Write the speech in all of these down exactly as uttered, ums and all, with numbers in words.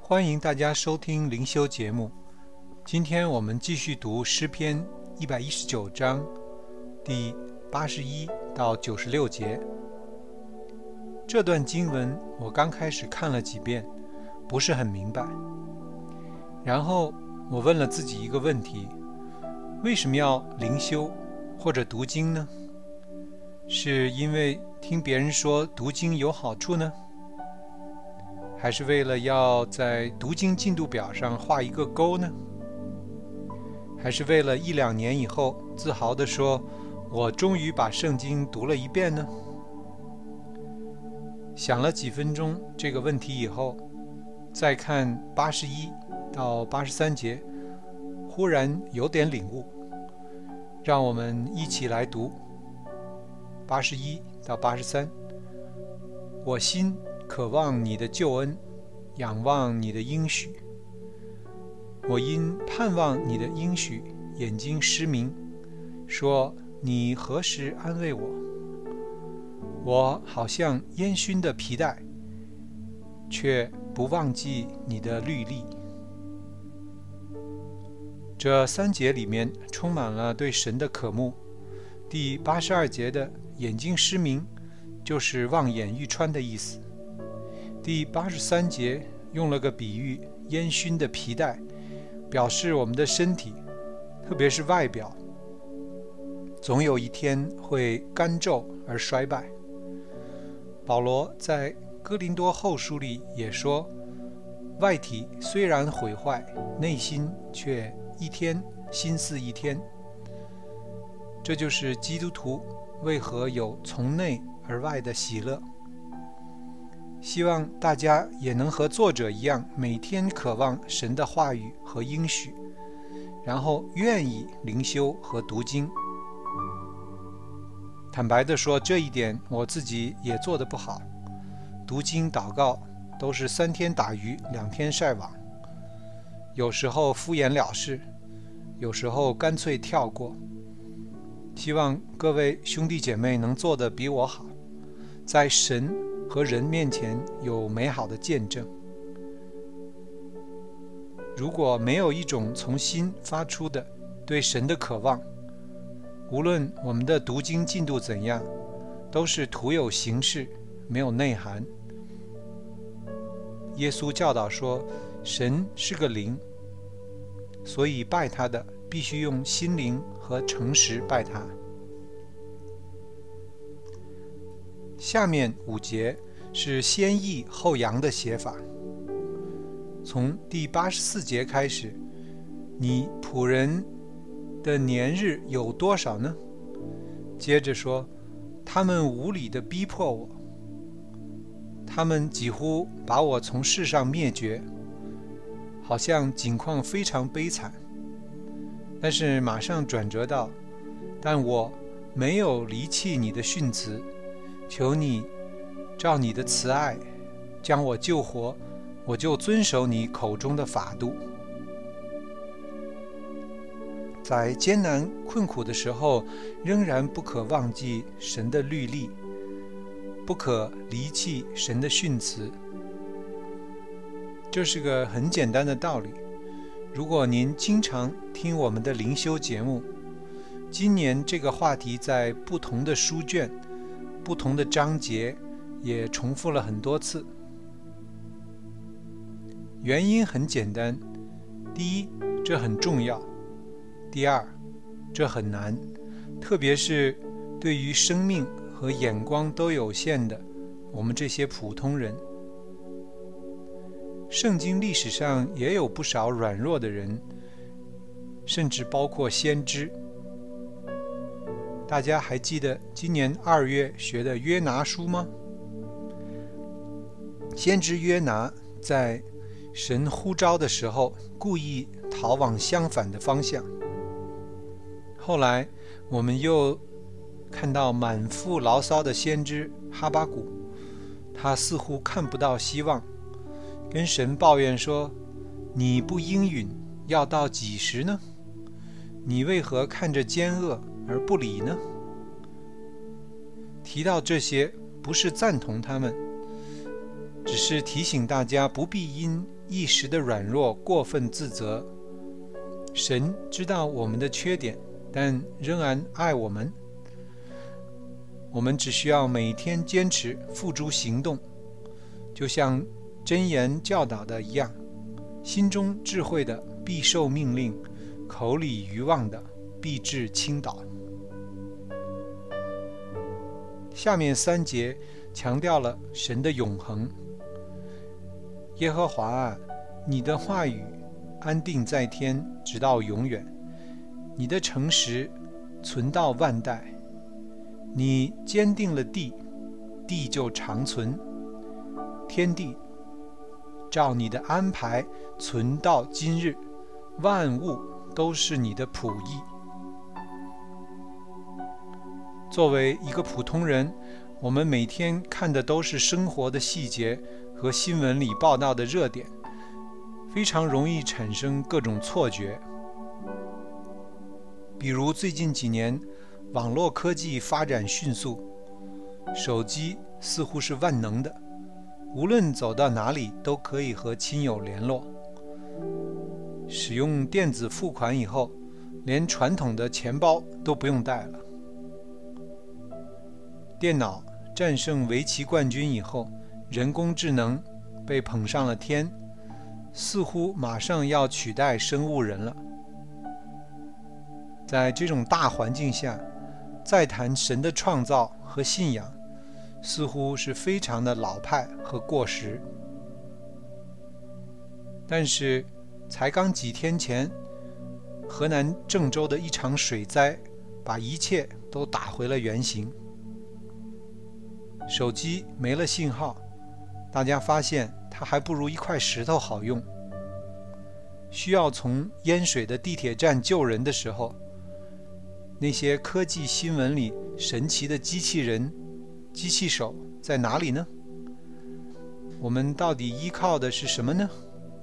欢迎大家收听灵修节目。今天我们继续读诗篇一百一十九章第八十一到九十六节。这段经文我刚开始看了几遍，不是很明白。然后我问了自己一个问题：为什么要灵修或者读经呢？是因为听别人说读经有好处呢？还是为了要在读经进度表上画一个勾呢？还是为了一两年以后自豪地说我终于把圣经读了一遍呢？想了几分钟这个问题以后，再看八十一到八十三节，忽然有点领悟。让我们一起来读八十一到八十三。我心渴望你的救恩，仰望你的应许。我因盼望你的应许，眼睛失明，说你何时安慰我？我好像烟熏的皮带，却不忘记你的律例。这三节里面充满了对神的渴慕。第八十二节的眼睛失明，就是望眼欲穿的意思。第八十三节用了个比喻，烟熏的皮带，表示我们的身体，特别是外表，总有一天会干皱而衰败。保罗在哥林多后书里也说，外体虽然毁坏，内心却一天心似一天。这就是基督徒为何有从内而外的喜乐。希望大家也能和作者一样，每天渴望神的话语和应许，然后愿意灵修和读经。坦白地说，这一点我自己也做得不好。读经祷告都是三天打鱼两天晒网，有时候敷衍了事，有时候干脆跳过。希望各位兄弟姐妹能做得比我好，在神和人面前有美好的见证。如果没有一种从心发出的对神的渴望，无论我们的读经进度怎样，都是徒有形式，没有内涵。耶稣教导说，神是个灵，所以拜他的必须用心灵和诚实拜他。下面五节是先抑后扬的写法。从第八十四节开始，你仆人的年日有多少呢？接着说，他们无理地逼迫我，他们几乎把我从世上灭绝，好像景况非常悲惨。但是马上转折到，但我没有离弃你的训词，求你照你的慈爱将我救活，我就遵守你口中的法度。在艰难困苦的时候，仍然不可忘记神的律例，不可离弃神的训词。这是个很简单的道理。如果您经常听我们的灵修节目，今年这个话题在不同的书卷、不同的章节也重复了很多次。原因很简单：第一，这很重要；第二，这很难，特别是对于生命和眼光都有限的我们这些普通人。圣经历史上也有不少软弱的人，甚至包括先知。大家还记得今年二月学的约拿书吗？先知约拿在神呼召的时候，故意逃往相反的方向。后来我们又看到满腹牢骚的先知哈巴谷，他似乎看不到希望，跟神抱怨说，你不应允，要到几时呢？你为何看着奸恶而不理呢？提到这些，不是赞同他们， 只是提醒大家不必因一时的软弱过分自责。神知道我们的缺点，但仍然爱我们。我们只需要每天坚持付诸行动，就像箴言教导的一样，心中智慧的必受命令，口里愚妄的必致倾倒。下面三节强调了神的永恒。耶和华啊，你的话语安定在天，直到永远，你的诚实存到万代。你坚定了地，地就长存，天地照你的安排存到今日，万物都是你的仆役。作为一个普通人，我们每天看的都是生活的细节和新闻里报道的热点，非常容易产生各种错觉。比如最近几年，网络科技发展迅速，手机似乎是万能的，无论走到哪里都可以和亲友联络。使用电子付款以后，连传统的钱包都不用带了。电脑战胜围棋冠军以后，人工智能被捧上了天，似乎马上要取代生物人了。在这种大环境下，再谈神的创造和信仰，似乎是非常的老派和过时。但是才刚几天前，河南郑州的一场水灾把一切都打回了原形。手机没了信号，大家发现它还不如一块石头好用。需要从淹水的地铁站救人的时候，那些科技新闻里神奇的机器人、机器手在哪里呢？我们到底依靠的是什么呢？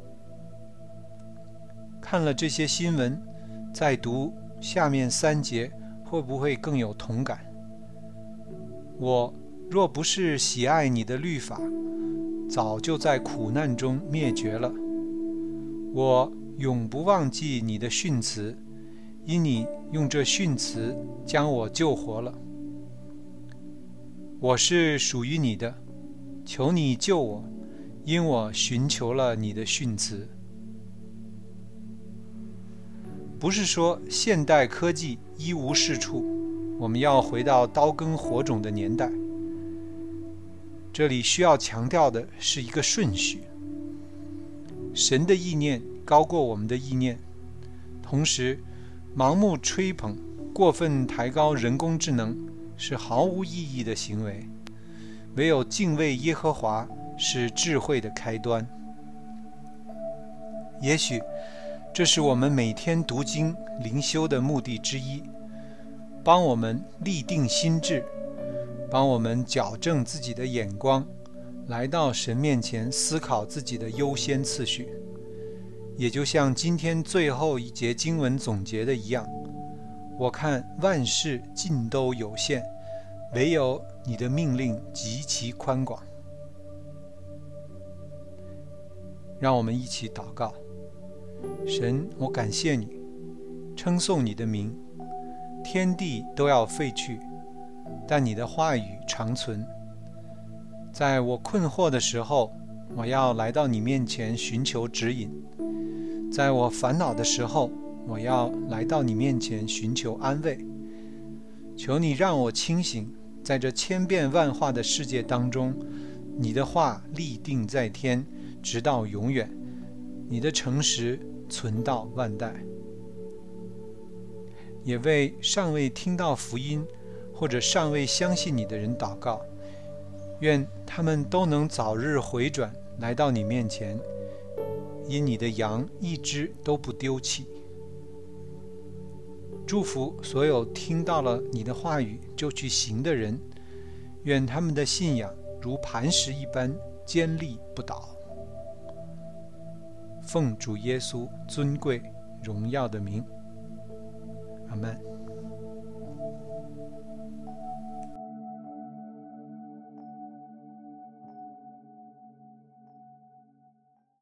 看了这些新闻，再读下面三节，会不会更有同感？我若不是喜爱你的律法，早就在苦难中灭绝了。我永不忘记你的训词，因你用这训词将我救活了。我是属于你的，求你救我，因我寻求了你的训词。不是说现代科技一无是处，我们要回到刀耕火种的年代。这里需要强调的是一个顺序。神的意念高过我们的意念，同时盲目吹捧、过分抬高人工智能是毫无意义的行为。唯有敬畏耶和华是智慧的开端。也许这是我们每天读经灵修的目的之一，帮我们立定心志，帮我们矫正自己的眼光，来到神面前思考自己的优先次序。也就像今天最后一节经文总结的一样，我看万事尽都有限，唯有你的命令极其宽广。让我们一起祷告。神，我感谢你，称颂你的名。天地都要废去，但你的话语长存。在我困惑的时候，我要来到你面前寻求指引；在我烦恼的时候，我要来到你面前寻求安慰。求你让我清醒，在这千变万化的世界当中，你的话立定在天，直到永远，你的诚实存到万代。也为尚未听到福音或者尚未相信你的人祷告，愿他们都能早日回转，来到你面前，因你的羊一只都不丢弃。祝福所有听到了你的话语就去行的人，愿他们的信仰如磐石一般坚立不倒。奉主耶稣尊贵荣耀的名，阿们。